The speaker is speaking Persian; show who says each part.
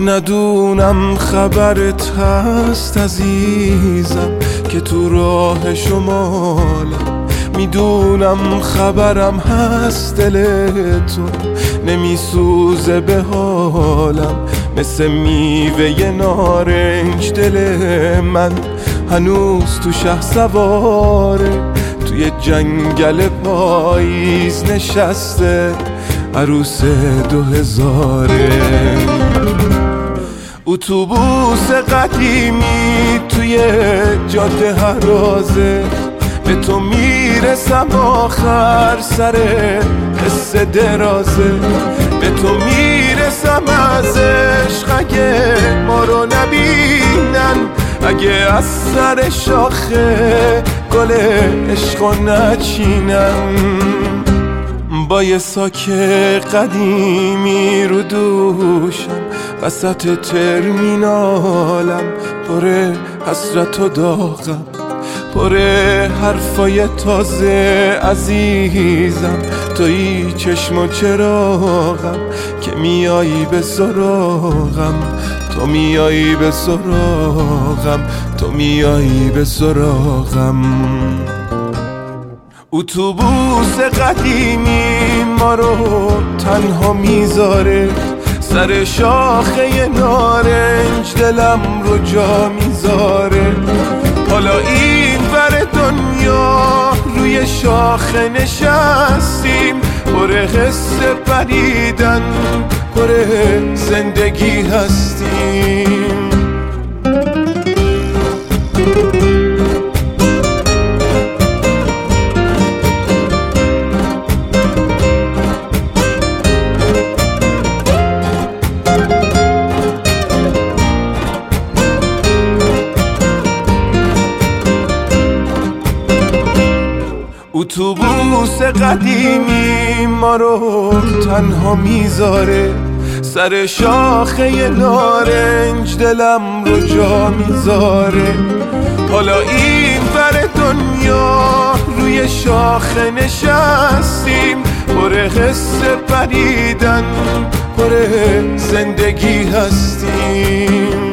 Speaker 1: ندونم خبرت هست عزیزم که تو راه شمالم، میدونم خبرم هست دل تو نمیسوزه به حالم، مثل میوه نارنج دل من هنوز تو شهسواره، توی جنگل پاییز نشسته عروس 2000. اتوبوس قدیمی توی جاده هرازه، به تو میرسم آخر سر قصه درازه، به تو میرسم از عشق اگه ما رو نبینن، اگه از سر شاخه گل عشق رو نچینن. با یه ساک قدیمی رو دوشم وسط ترمینالم، پر حسرت و داغم، پر حرفای تازه عزیزم، توی چشم و چراغم که میایی به سراغم، تو میایی به سراغم، تو میایی به سراغم. اتوبوس قدیمی ما رو تنها میذاره، سر شاخه نارنج دلم رو جا میذاره، حالا این ور دنیا روی شاخه نشستیم، پر قصه پریدن، پر زندگی هستیم. اتوبوس قدیمی ما رو تنها میذاره، سر شاخه نارنج دلم رو جا میذاره، حالا این ور دنیا روی شاخه نشستیم، پر قصه پریدن، پر زندگی هستیم.